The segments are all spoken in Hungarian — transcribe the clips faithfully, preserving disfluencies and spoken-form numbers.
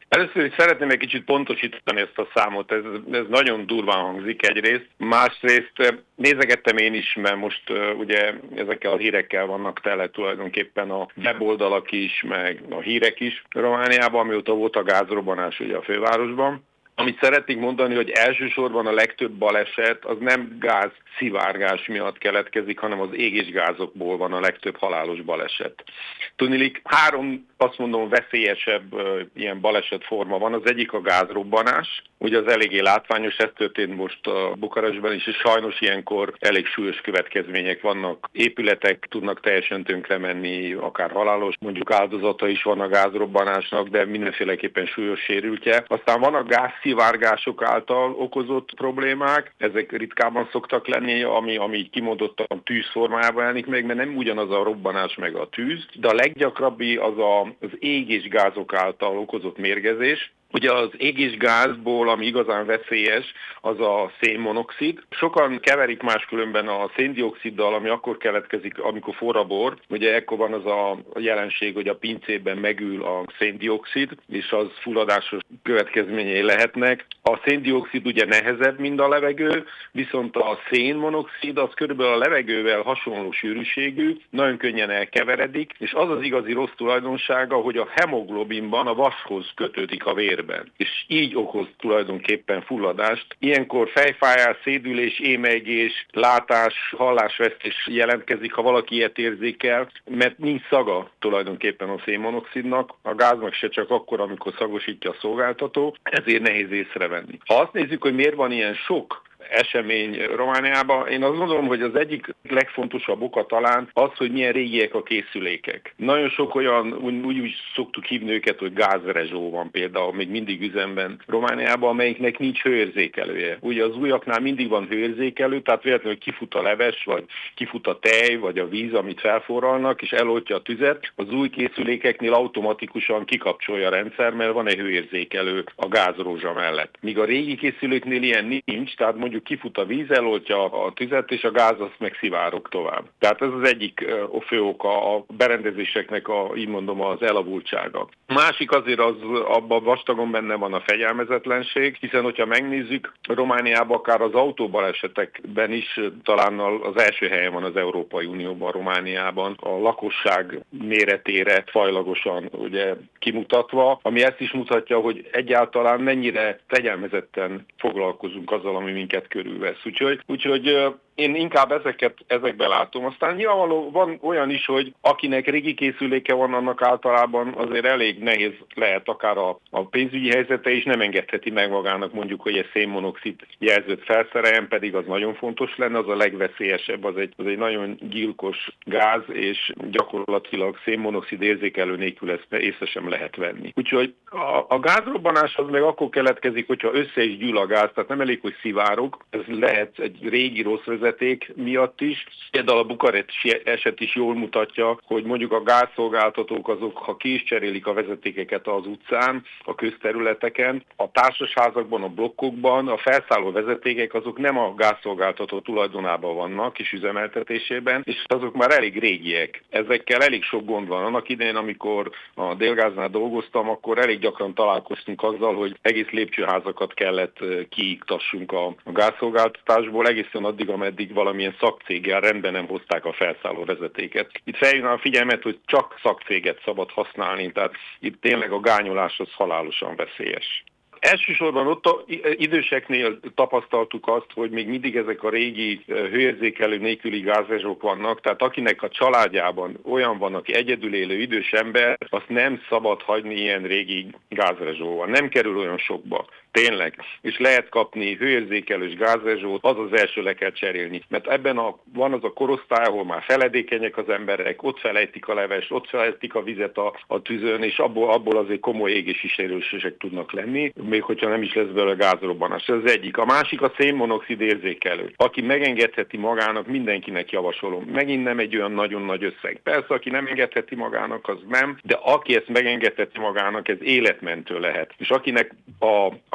Először is szeretném egy kicsit pontosítani ezt a számot, ez, ez nagyon durván hangzik egyrészt. Másrészt nézegettem én is, mert most uh, ugye ezekkel a hírekkel vannak tele tulajdonképpen a weboldalak is, meg a hírek is Romániában, amióta volt a gázrobbanás ugye a fővárosban. Amit szeretnék mondani, hogy elsősorban a legtöbb baleset az nem gáz szivárgás miatt keletkezik, hanem az égésgázokból van a legtöbb halálos baleset. Tudniillik, három, azt mondom, veszélyesebb uh, ilyen balesetforma van. Az egyik a gázrobbanás, ugye az eléggé látványos, ez történt most a Bukarestben is, és sajnos ilyenkor elég súlyos következmények vannak. Épületek tudnak teljesen tönkre menni, akár halálos, mondjuk áldozata is van a gázrobbanásnak, de mindenféleképpen súlyos sérültje. Aztán van a gázszivárgások által okozott problémák, ezek ritkában szoktak lenni, ami, ami kimondottan tűz formájában jelenik meg, mert nem ugyanaz a robbanás meg a tűz, de a leggyakrabbi az a, az égésgázok által okozott mérgezés. Ugye az égésgázból, ami igazán veszélyes, az a szénmonoxid. Sokan keverik máskülönben a széndioxiddal, ami akkor keletkezik, amikor forr a bor. Ugye ekkor van az a jelenség, hogy a pincében megül a széndioxid, és az fulladásos következményei lehetnek. A széndioxid ugye nehezebb, mint a levegő, viszont a szénmonoxid az körülbelül a levegővel hasonló sűrűségű, nagyon könnyen elkeveredik, és az az igazi rossz tulajdonsága, hogy a hemoglobinban a vashoz kötődik a vér. És így okoz tulajdonképpen fulladást. Ilyenkor fejfájás, szédülés, émelygés, látás, hallásvesztés jelentkezik, ha valaki ilyet érzékel, mert nincs szaga tulajdonképpen a szénmonoxidnak, a gáznak se csak akkor, amikor szagosítja a szolgáltató, ezért nehéz észrevenni. Ha azt nézzük, hogy miért van ilyen sok esemény Romániában, én azt gondolom, hogy az egyik legfontosabb oka talán az, hogy milyen régiek a készülékek. Nagyon sok olyan, úgy, úgy szoktuk hívni őket, hogy gázrezsó van például még mindig üzemben Romániában, amelyiknek nincs hőérzékelője. Ugye az újaknál mindig van hőérzékelő, tehát véletlenül kifut a leves, vagy kifut a tej, vagy a víz, amit felforralnak, és eloltja a tüzet. Az új készülékeknél automatikusan kikapcsolja a rendszer, mert van egy hőérzékelő a gázrózsa mellett. Míg a régi készüléknél ilyen nincs, tehát mondjuk kifut a víz, eloltja a tüzet, és a gáz azt meg szivárog tovább. Tehát ez az egyik uh, fő oka a berendezéseknek a, így mondom, az elavultsága. A másik azért az, abban vastagon benne van a fegyelmezetlenség, hiszen hogyha megnézzük, Romániában akár az autóbalesetekben is talán az első helyen van az Európai Unióban, Romániában, a lakosság méretére fajlagosan ugye kimutatva, ami ezt is mutatja, hogy egyáltalán mennyire fegyelmezetten foglalkozunk azzal, ami minket körülvesz. Úgyhogy, úgyhogy én inkább ezeket, ezekbe látom. Aztán nyilvánvaló van olyan is, hogy akinek régi készüléke van, annak általában azért elég nehéz lehet akár a, a pénzügyi helyzete is, nem engedheti meg magának mondjuk, hogy egy szénmonoxid jelzőt felszereljen, pedig az nagyon fontos lenne, az a legveszélyesebb, az egy, az egy nagyon gyilkos gáz, és gyakorlatilag szénmonoxid érzékelő nélkül ezt észre sem lehet venni. Úgyhogy a, a gázrobbanás az meg akkor keletkezik, hogyha össze is gyűl a gáz, tehát nem elég, hogy szivárog, ez lehet egy régi rossz vezeték miatt is. Például a bukaresti eset is jól mutatja, hogy mondjuk a gázszolgáltatók azok, ha ki is cserélik a vezetékeket az utcán, a közterületeken, a társasházakban, a blokkokban, a felszálló vezetékek azok nem a gázszolgáltató tulajdonában vannak és üzemeltetésében, és azok már elég régiek. Ezekkel elég sok gond van. Annak idején, amikor a Délgáznál dolgoztam, akkor elég gyakran találkoztunk azzal, hogy egész lépcsőházakat kellett kiiktassunk a, a gázszolgáltatásból, egészen addig, ameddig valamilyen szakcéggel rendben nem hozták a felszálló vezetéket. Itt feljön a figyelmet, hogy csak szakcéget szabad használni, tehát itt tényleg a gányolás az halálosan veszélyes. Elsősorban ott a időseknél tapasztaltuk azt, hogy még mindig ezek a régi hőérzékelő nélküli gázrezsók vannak, tehát akinek a családjában olyan van, aki egyedül élő idős ember, azt nem szabad hagyni ilyen régi gázrezsóval. Nem kerül olyan sokba. Tényleg. És lehet kapni hőérzékelős gázrezsót, az az első le kell cserélni. Mert ebben a, van az a korosztály, ahol már feledékenyek az emberek, ott felejtik a levest, ott felejtik a vizet a, a tüzön, és abból, abból azért komoly égési sérülések tudnak lenni, még hogyha nem is lesz belőle gázrobbanás. Ez az egyik. A másik a szénmonoxid érzékelő. Aki megengedheti magának, mindenkinek javasolom. Megint nem egy olyan nagyon nagy összeg. Persze, aki nem engedheti magának, az nem, de aki ezt megengedheti magának, ez életmentő lehet. És akinek a, a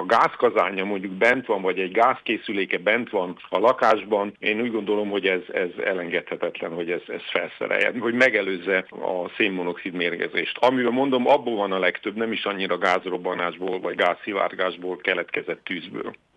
a gázkazánja mondjuk bent van, vagy egy gázkészüléke bent van a lakásban, én úgy gondolom, hogy ez, ez elengedhetetlen, hogy ez, ez felszereljen, hogy megelőzze a szénmonoxid mérgezést. Amivel mondom, abból van a legtöbb, nem is annyira gázrobbanásból vagy gázszivárgásból keletkezett tűzből.